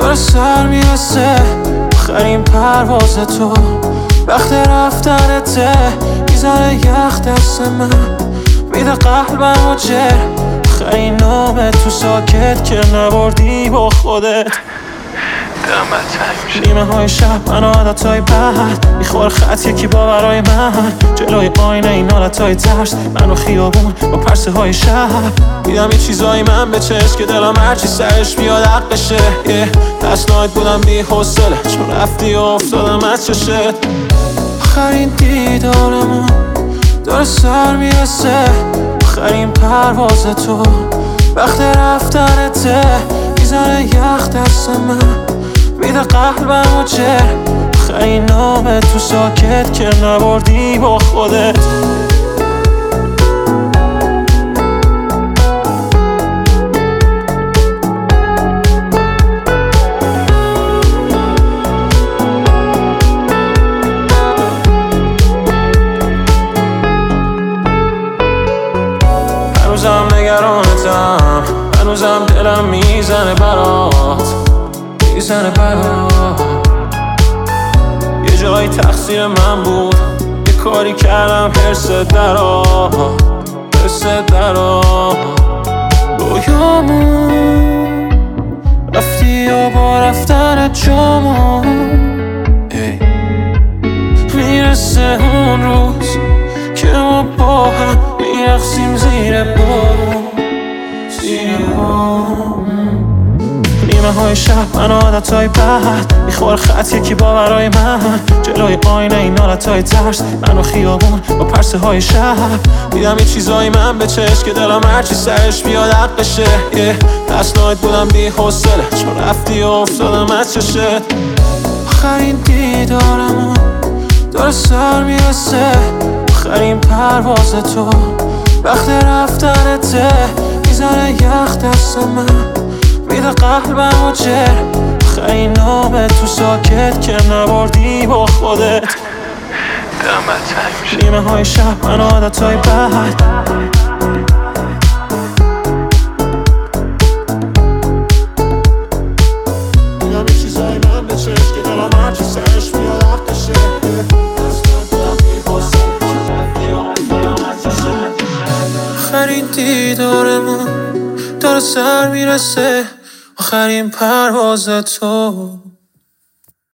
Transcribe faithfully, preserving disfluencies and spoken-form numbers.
داره سر میرسه آخرین پرواز تو، وقت رفتنته میزنه یخ دست من، میده قلبم و جر آخرین نامه تو ساکت که نبردی با خودت. نیمه های شب من عادت های بد میخوره خط یکی باورای من، جلوی آینه این حالت های ترس منو خیابون با پرسه های شب، دیدم یه چیزایی من به چشم که دلم هرچی سرش بیاد حقشه. پس نایت بودم بی حوصله چون رفتی و افتادم از چشت. آخرین دیدارمون داره سر میرسه آخرین پرواز تو، وقت رفتنته میزنه یخ دست من، میده قلبم و جر آخرین نامه تو ساکت که نبردی با خودت. هنوزم نگرانتم، هنوزم دلم میزنه برات میزنه برات. یه جایی تقصیر من بود، یه کاری کردم حرست درا حرست درا. رویامون رفتی و با رفتن جامون میرسه اون روز که ما با هم میرقصیم زیر بارون زیر بارون. نیمه های شب من عادت های بد میخوره خط یکی باورای من، جلوی آینه این حالت های ترس منو خیابون با پرسه های شب، دیدم یه چیزایی من به چشم که دلم هرچی سرش بیاد حقشه. پس نایت بودم بی حوصله چون رفتی و افتادم از چشت. آخرین دیدارمون داره سر میرسه آخرین پرواز تو، وقت رفتنته میزنه یخ دست من، میده قلبم و جر آخرین نامه تو ساکت که نبردی با خودت. نیمه های شب من عادت های بد دیدم یه چیزایی من به چشم که دلم هرچی سرش بیاد حقشه. آخرین دیدارمون داره سر میرسه آخرین پرواز تو.